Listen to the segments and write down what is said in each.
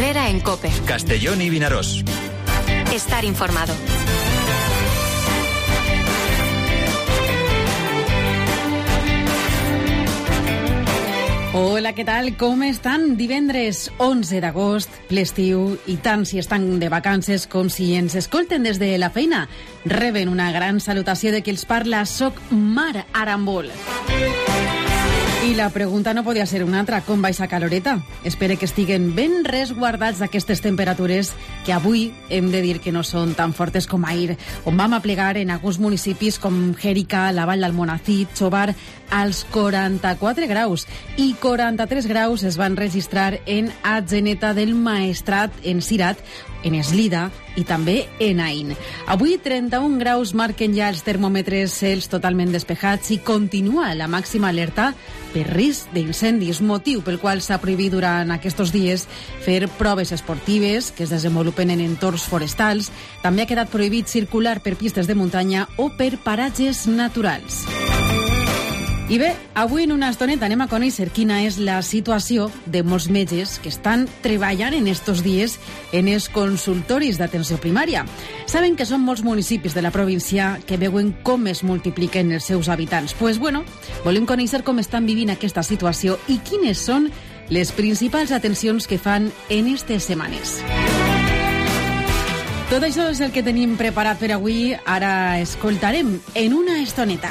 Herrera en COPE. Castellón y Vinaròs. Estar informado. Hola, què tal? Com estan? Divendres 11 d'agost, ple estiu, i tant si estan de vacances com si ens escolten des de la feina. Reben una gran salutació de qui els parla. Soc Mar Arambol. I la pregunta no podia ser una altra. Com va esa caloreta? Espero que estiguen ben resguardats d'aquestes temperatures que avui hem de dir que no són tan fortes com ahir, on vam aplegar en alguns municipis com Xèrica, la Vall d'Almonací, Xovar, als 44 graus. I 43 graus es van registrar en Atzeneta del Maestrat, en Cirat, en Eslida i també en Aín. Avui 31 graus marquen ja els termòmetres, cels totalment despejats, i continua la màxima alerta per risc d'incendis, motiu pel qual s'ha prohibit durant aquests dies fer proves esportives que es desenvolupen en entorns forestals. També ha quedat prohibit circular per pistes de muntanya o per paratges naturals. I bé, avui en una estoneta anem a conèixer quina és la situació de molts metges que estan treballant en estos dies en els consultoris d'atenció primària. Saben que són molts municipis de la província que veuen com es multipliquen els seus habitants. Pues bueno, volem conèixer com estan vivint aquesta situació i quines són les principals atencions que fan en aquestes setmanes. Tot això és el que tenim preparat per avui. Ara escoltarem en una estoneta.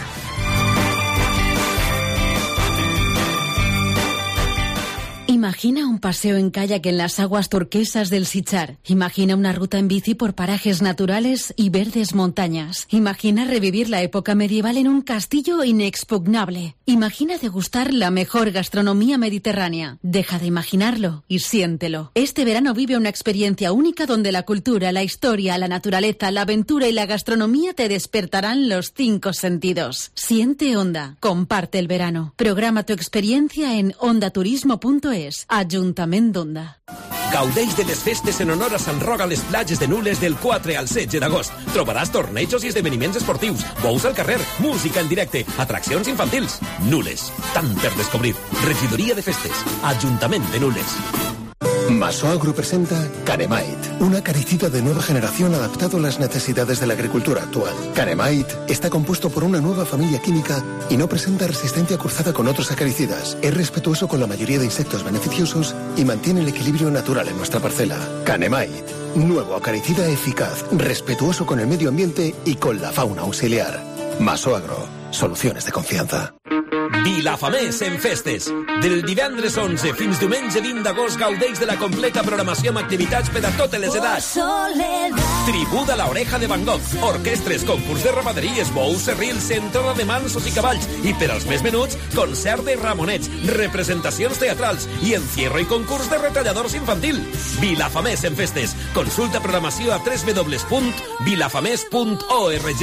Imagina un paseo en kayak en las aguas turquesas del Sichar. Imagina una ruta en bici por parajes naturales y verdes montañas. Imagina revivir la época medieval en un castillo inexpugnable. Imagina degustar la mejor gastronomía mediterránea. Deja de imaginarlo y siéntelo. Este verano vive una experiencia única donde la cultura, la historia, la naturaleza, la aventura y la gastronomía te despertarán los 5 sentidos. Siente Onda. Comparte el verano. Programa tu experiencia en ondaturismo.es. Ajuntament d'Onda. Gaudeix de les festes en honor a Sant Roc a les platges de Nules del 4 al 16 d'agost. Trobaràs tornejos i esdeveniments esportius, bous al carrer, música en directe, atraccions infantils. Nules, tant per descobrir. Regidoria de Festes, Ajuntament de Nules. Masoagro presenta Canemite, un acaricida de nueva generación adaptado a las necesidades de la agricultura actual. Canemite está compuesto por una nueva familia química y no presenta resistencia cruzada con otros acaricidas. Es respetuoso con la mayoría de insectos beneficiosos y mantiene el equilibrio natural en nuestra parcela. Canemite, nuevo acaricida eficaz, respetuoso con el medio ambiente y con la fauna auxiliar. Masoagro, soluciones de confianza. Vilafamés en festes. Del divendres 11 fins diumenge 20 d'agost gaudeix de la completa programació amb activitats per a totes les edats. Tribú de la Oreja de Van Gogh, orquestres, concurs de ramaderies, bous, serrils, entrada de mansos i cavalls, i per als més menuts, concert de ramonets, representacions teatrals i encierro i concurs de retalladors infantil. Vilafamés en festes. Consulta programació a www.vilafamés.org.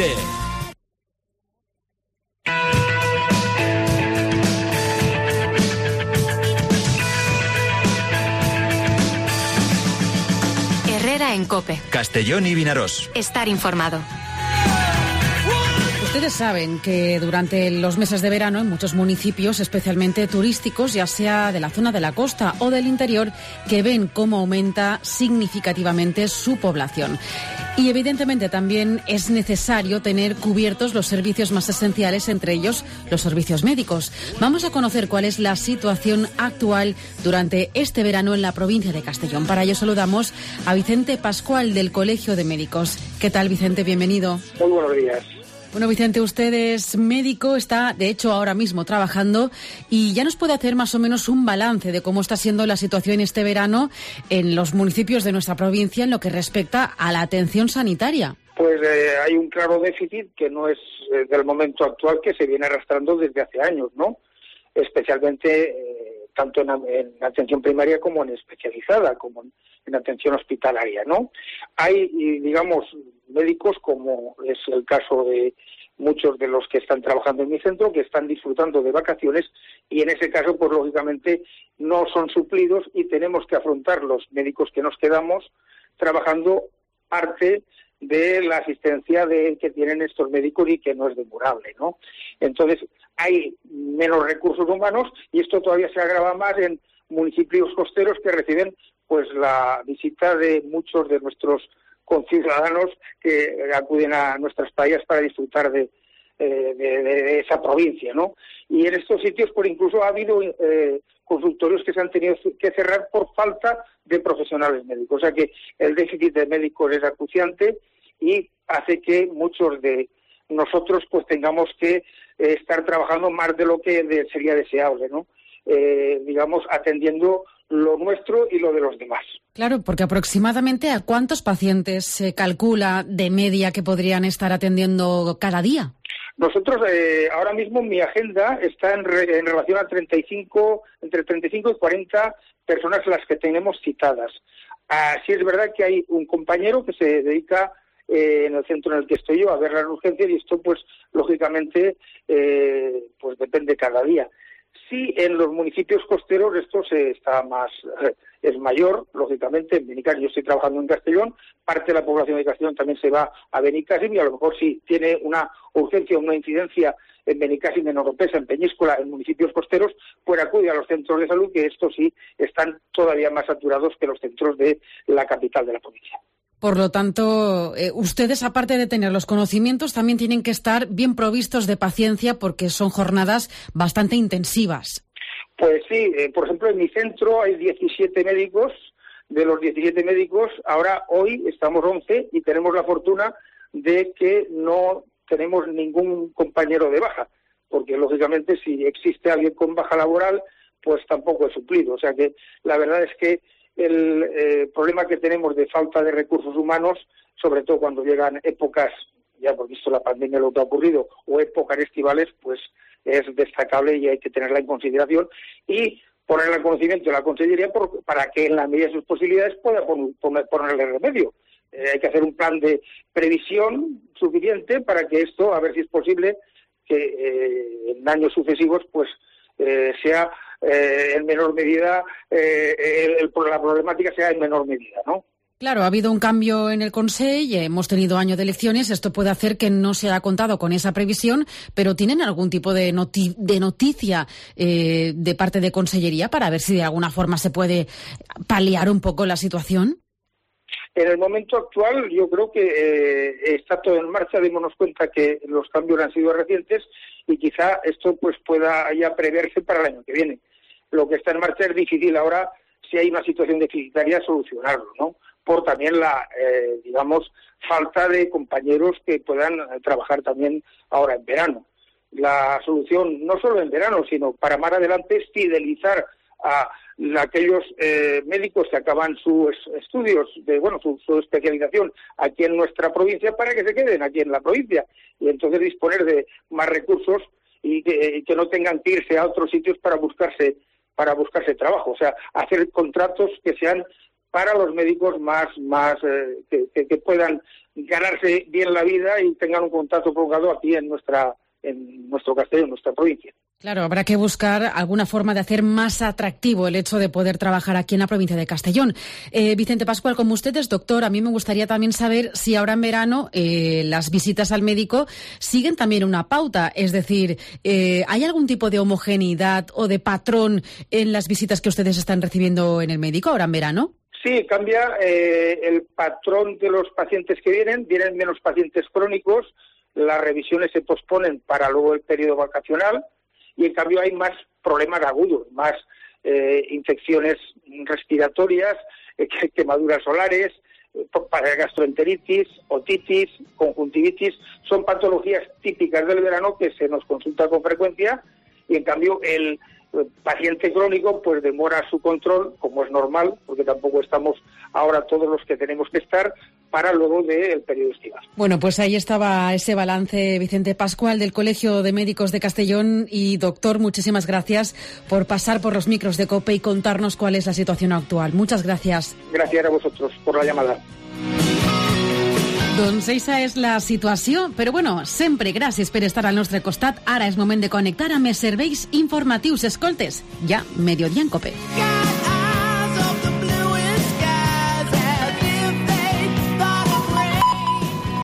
En COPE. Castellón y Vinaròs. Estar informado. Ustedes saben que durante los meses de verano en muchos municipios, especialmente turísticos, ya sea de la zona de la costa o del interior, que ven cómo aumenta significativamente su población. Y evidentemente también es necesario tener cubiertos los servicios más esenciales, entre ellos los servicios médicos. Vamos a conocer cuál es la situación actual durante este verano en la provincia de Castellón. Para ello saludamos a Vicente Pascual del Colegio de Médicos. ¿Qué tal, Vicente? Bienvenido. Muy buenos días. Bueno, Vicente, usted es médico, está de hecho ahora mismo trabajando y ya nos puede hacer más o menos un balance de cómo está siendo la situación este verano en los municipios de nuestra provincia en lo que respecta a la atención sanitaria. Pues hay un claro déficit que no es del momento actual, que se viene arrastrando desde hace años, ¿no? Especialmente tanto en atención primaria como en especializada, como en atención hospitalaria, ¿no? Hay, digamos, médicos, como es el caso de muchos de los que están trabajando en mi centro, que están disfrutando de vacaciones y en ese caso, pues lógicamente, no son suplidos y tenemos que afrontar los médicos que nos quedamos trabajando parte de la asistencia que tienen estos médicos y que no es demorable, ¿no? Entonces, hay menos recursos humanos y esto todavía se agrava más en municipios costeros que reciben pues la visita de muchos de nuestros conciudadanos que acuden a nuestras playas para disfrutar de esa provincia, ¿no? Y en estos sitios, pues incluso ha habido consultorios que se han tenido que cerrar por falta de profesionales médicos. O sea que el déficit de médicos es acuciante y hace que muchos de nosotros pues tengamos que estar trabajando más de lo que sería deseable, ¿no? Digamos, atendiendo lo nuestro y lo de los demás. Claro, porque aproximadamente ¿a cuántos pacientes se calcula de media que podrían estar atendiendo cada día? Nosotros, ahora mismo mi agenda está en relación a entre 35 y 40 personas las que tenemos citadas. Sí es verdad que hay un compañero que se dedica en el centro en el que estoy yo a ver las urgencias y esto pues lógicamente pues depende cada día. Sí, en los municipios costeros esto es mayor, lógicamente. En Benicàssim, yo estoy trabajando en Castellón, parte de la población de Castellón también se va a Benicàssim y a lo mejor si tiene una urgencia, una incidencia en Benicàssim, en Oropesa, en Peñíscola, en municipios costeros, pues acude a los centros de salud, que estos sí están todavía más saturados que los centros de la capital de la provincia. Por lo tanto, ustedes, aparte de tener los conocimientos, también tienen que estar bien provistos de paciencia porque son jornadas bastante intensivas. Pues sí, por ejemplo, en mi centro hay 17 médicos. De los 17 médicos, hoy estamos 11 y tenemos la fortuna de que no tenemos ningún compañero de baja, porque lógicamente si existe alguien con baja laboral, pues tampoco es suplido. O sea que la verdad es que el problema que tenemos de falta de recursos humanos, sobre todo cuando llegan épocas, ya hemos visto la pandemia lo que ha ocurrido, o épocas estivales, pues es destacable y hay que tenerla en consideración y ponerla en conocimiento de la Consellería para que en la medida de sus posibilidades pueda ponerle remedio. Hay que hacer un plan de previsión suficiente para que esto, a ver si es posible, que en años sucesivos pues sea en menor medida, la problemática sea en menor medida, ¿no? Claro, ha habido un cambio en el Consell, hemos tenido año de elecciones, esto puede hacer que no se haya contado con esa previsión, pero ¿tienen algún tipo de noticia de parte de Consellería para ver si de alguna forma se puede paliar un poco la situación? En el momento actual yo creo que está todo en marcha, démonos cuenta que los cambios han sido recientes y quizá esto pues pueda ya preverse para el año que viene. Lo que está en marcha es difícil ahora, si hay una situación deficitaria, solucionarlo, ¿no? Por también la, falta de compañeros que puedan trabajar también ahora en verano. La solución, no solo en verano, sino para más adelante, es fidelizar a aquellos médicos que acaban sus estudios, su especialización aquí en nuestra provincia para que se queden aquí en la provincia y entonces disponer de más recursos y que no tengan que irse a otros sitios para buscarse trabajo. O sea, hacer contratos que sean para los médicos que puedan ganarse bien la vida y tengan un contrato prolongado aquí en nuestro Castellón, en nuestra provincia. Claro, habrá que buscar alguna forma de hacer más atractivo el hecho de poder trabajar aquí en la provincia de Castellón. Vicente Pascual, como usted es doctor, a mí me gustaría también saber si ahora en verano las visitas al médico siguen también una pauta. Es decir, ¿hay algún tipo de homogeneidad o de patrón en las visitas que ustedes están recibiendo en el médico ahora en verano? Sí, cambia el patrón de los pacientes que vienen menos pacientes crónicos, las revisiones se posponen para luego el periodo vacacional y en cambio hay más problemas agudos, más infecciones respiratorias, quemaduras solares, gastroenteritis, otitis, conjuntivitis, son patologías típicas del verano que se nos consulta con frecuencia y en cambio el paciente crónico pues demora su control, como es normal, porque tampoco estamos ahora todos los que tenemos que estar para luego del periodo estival. Bueno, pues ahí estaba ese balance, Vicente Pascual, del Colegio de Médicos de Castellón. Y doctor, muchísimas gracias por pasar por los micros de COPE y contarnos cuál es la situación actual. Muchas gracias. Gracias a vosotros por la llamada. Doncs eixa és la situació, però bueno, sempre gràcies per estar al nostre costat. Ara és moment de connectar amb els serveis informatius. Escoltes, ja Mediodía en COPE.